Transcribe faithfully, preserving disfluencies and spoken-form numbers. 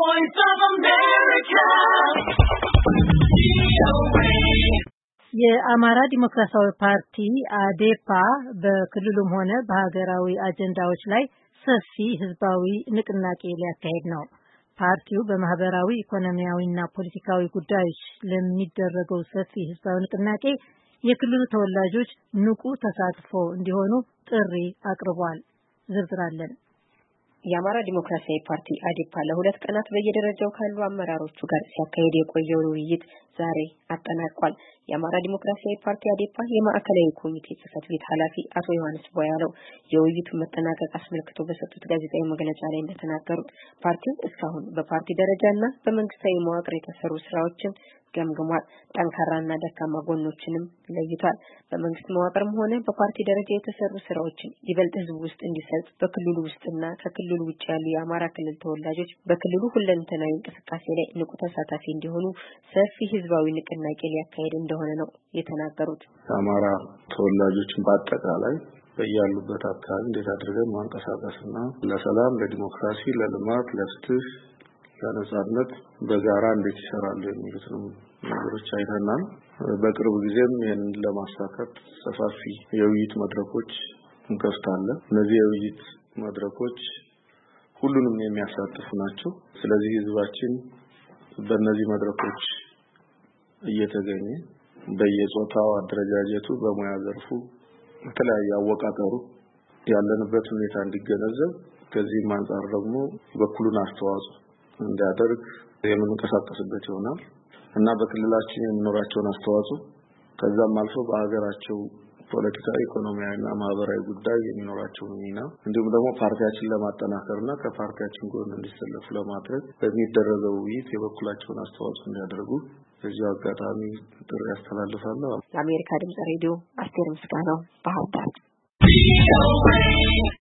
Voice of America. የአማራ ዲሞክራሲያዊ ፓርቲ አዴፓ በክልሉም ሆነ በሀገራዊ አጀንዳዎች ላይ ሰፊ ህዝባዊ ንቅናቄ ሊያካሂድ ነው። ፓርቲው በማህበራዊ ኢኮኖሚያዊና ፖለቲካዊ ጉዳዮች ለሚደረገው ሰፊ ህዝባዊ ንቅናቄ የክልሉ ተወላጆች ንቁ ተሳትፎ እንዲሆኑ ጥሪ አቅርቧል። ዝርዝር አለን። የአማራ ዲሞክራሲያዊ ፓርቲ አዴፓ ለሁለት ቀናት በየደረጃው ካሉ አመራሮቹ ጋር ሲያካሂድ የቆየው ውይይት ዛሬ አጠናቋል። የአማራ ዲሞክራሲያዊ ፓርቲ አዴፓ የማዕከላዊ ኮሚቴ ጽህፈት ቤት ኃላፊ አቶ ዮሐንስ ቦያለው የውይይቱን መጠናቀቅ አስመልክቶ በሰጡት ጋዜጣዊ መግለጫ ላይ እንደተናገሩት ፓርቲው እስካሁን በፓርቲ ደረጃና በመንግስታዊ መዋቅር የተሰሩ ስራዎችን ገምግሟል። ጠንካራና ደካማ ጎኖችንም ለይቷል። በመንግስት መዋቅርም ሆነ በፓርቲ ደረጃ የተሰሩ ስራዎችን ይበልጥ ህዝብ ውስጥ እንዲሰጥ በክልሉ ውስጥና ከክልሉ ውጭ ያሉ የአማራ ክልል ተወላጆች በክልሉ ሁለንተናዊ እንቅስቃሴ ላይ ንቁ ተሳታፊ እንዲሆኑ ሰፊ ህዝባዊ ንቅናቄ ሊያካሄድ እንደሆነ ነው የተናገሩት። የአማራ ተወላጆችን በአጠቃላይ በያሉበት አካባቢ እንዴት አድርገን ማንቀሳቀስና ለሰላም፣ ለዲሞክራሲ፣ ለልማት፣ ለፍትህ ለነጻነት በጋራ እንዴት ይሰራሉ የሚሉትን ነገሮች አይተናል። በቅርብ ጊዜም ይሄን ለማሳካት ሰፋፊ የውይይት መድረኮች እንከፍታለን። እነዚህ የውይይት መድረኮች ሁሉንም የሚያሳትፉ ናቸው። ስለዚህ ህዝባችን በእነዚህ መድረኮች እየተገኘ በየጾታው አደረጃጀቱ በሙያ ዘርፉ በተለያየ አወቃቀሩ ያለንበት ሁኔታ እንዲገነዘብ ከዚህም አንፃር ደግሞ በኩሉን አስተዋጽኦ እንዳደርግ የምንቀሳቀስበት ይሆናል እና በክልላችን የሚኖራቸውን አስተዋጽኦ ከዛም አልፎ በአገራቸው ፖለቲካዊ፣ ኢኮኖሚያዊና ማህበራዊ ጉዳይ የሚኖራቸው ሚና እንዲሁም ደግሞ ፓርቲያችን ለማጠናከርና ከፓርቲያችን ጎን እንዲሰለፉ ለማድረግ በሚደረገው ውይይት የበኩላቸውን አስተዋጽኦ እንዲያደርጉ በዚህ አጋጣሚ ጥሪ አስተላልፋለሁ። ለአሜሪካ ድምጽ ሬዲዮ አስቴር ምስጋናው ባህር ዳር።